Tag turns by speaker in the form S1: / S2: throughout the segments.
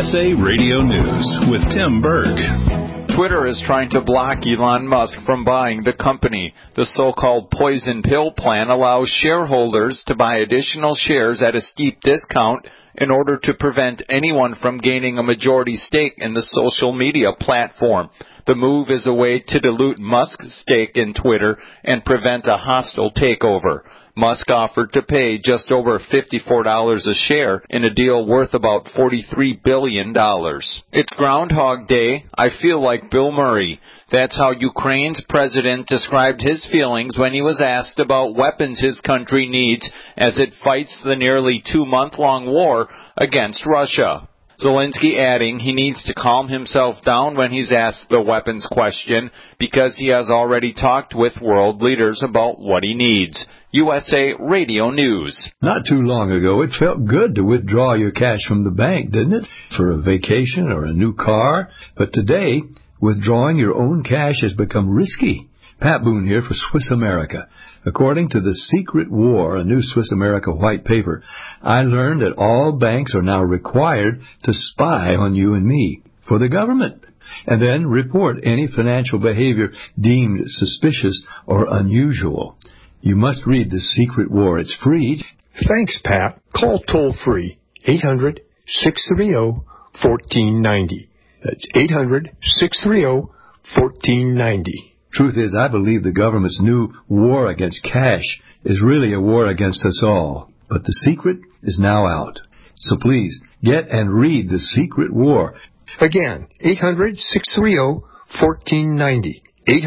S1: USA Radio News with Tim Berg.
S2: Twitter is trying to block Elon Musk from buying the company. The so-called poison pill plan allows shareholders to buy additional shares at a steep discount in order to prevent anyone from gaining a majority stake in the social media platform. The move is a way to dilute Musk's stake in Twitter and prevent a hostile takeover. Musk offered to pay just over $54 a share in a deal worth about $43 billion. It's Groundhog Day. I feel like Bill Murray. That's how Ukraine's president described his feelings when he was asked about weapons his country needs as it fights the nearly 2-month-long war against Russia. Zelensky adding he needs to calm himself down when he's asked the weapons question because he has already talked with world leaders about what he needs. USA Radio News.
S3: Not too long ago, it felt good to withdraw your cash from the bank, didn't it? For a vacation or a new car. But today, withdrawing your own cash has become risky. Pat Boone here for Swiss America. According to The Secret War, a new Swiss America white paper, I learned that all banks are now required to spy on you and me for the government, and then report any financial behavior deemed suspicious or unusual. You must read The Secret War. It's free.
S4: Thanks, Pat. Call toll-free 800-630-1490. That's 800-630-1490.
S3: Truth is, I believe the government's new war against cash is really a war against us all. But the secret is now out. So please, get and read The Secret War.
S4: Again, 800-630-1490.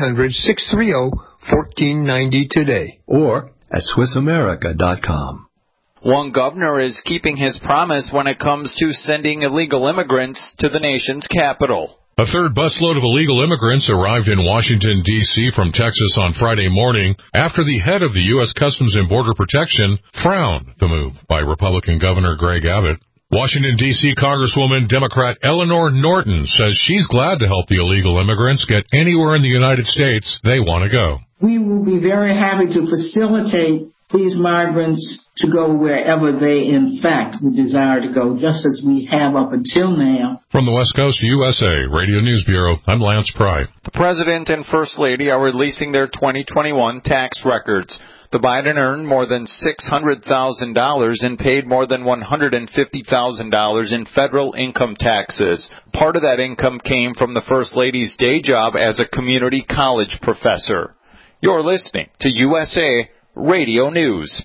S4: 800-630-1490 today.
S3: Or at SwissAmerica.com.
S2: One governor is keeping his promise when it comes to sending illegal immigrants to the nation's capital.
S5: A third busload of illegal immigrants arrived in Washington, D.C. from Texas on Friday morning after the head of the U.S. Customs and Border Protection frowned the move by Republican Governor Greg Abbott. Washington, D.C. Congresswoman Democrat Eleanor Norton says she's glad to help the illegal immigrants get anywhere in the United States they want to go.
S6: We will be very happy to facilitate these migrants to go wherever they, in fact, would desire to go, just as we have up until now.
S5: From the West Coast USA Radio News Bureau, I'm Lance Pry.
S2: The President and First Lady are releasing their 2021 tax records. The Biden earned more than $600,000 and paid more than $150,000 in federal income taxes. Part of that income came from the First Lady's day job as a community college professor. You're listening to USA Radio News.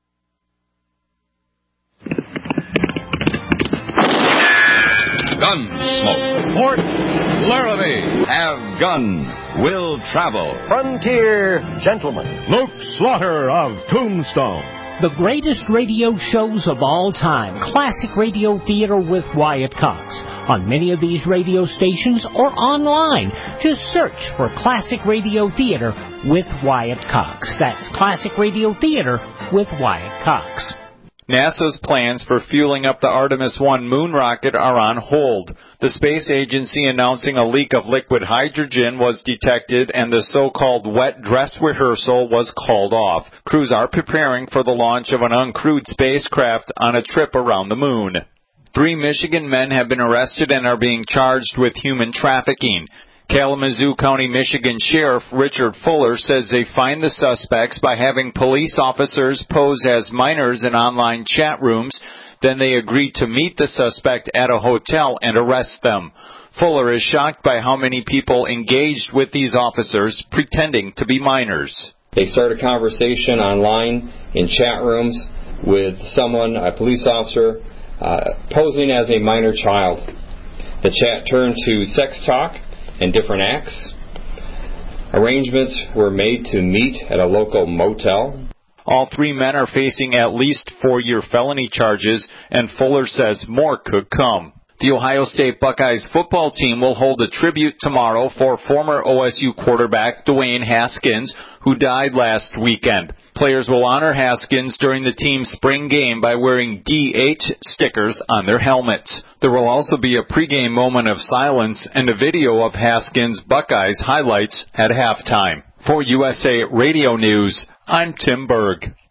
S7: Gunsmoke. Port Laramie. Have gun. Will travel.
S8: Frontier Gentleman.
S9: Luke Slaughter of Tombstone.
S10: The greatest radio shows of all time. Classic Radio Theater with Wyatt Cox. On many of these radio stations or online. Just search for Classic Radio Theater with Wyatt Cox. That's Classic Radio Theater with Wyatt Cox.
S2: NASA's plans for fueling up the Artemis 1 moon rocket are on hold. The space agency announcing a leak of liquid hydrogen was detected and the so-called wet dress rehearsal was called off. Crews are preparing for the launch of an uncrewed spacecraft on a trip around the moon. 3 Michigan men have been arrested and are being charged with human trafficking. Kalamazoo County, Michigan Sheriff Richard Fuller says they find the suspects by having police officers pose as minors in online chat rooms. Then they agreed to meet the suspect at a hotel and arrest them. Fuller is shocked by how many people engaged with these officers pretending to be minors.
S11: They start a conversation online in chat rooms with someone, a police officer, posing as a minor child. The chat turned to sex talk and different acts. Arrangements were made to meet at a local motel.
S2: All 3 men are facing at least 4-year felony charges, and Fuller says more could come. The Ohio State Buckeyes football team will hold a tribute tomorrow for former OSU quarterback Dwayne Haskins, who died last weekend. Players will honor Haskins during the team's spring game by wearing DH stickers on their helmets. There will also be a pregame moment of silence and a video of Haskins' Buckeyes highlights at halftime. For USA Radio News, I'm Tim Berg.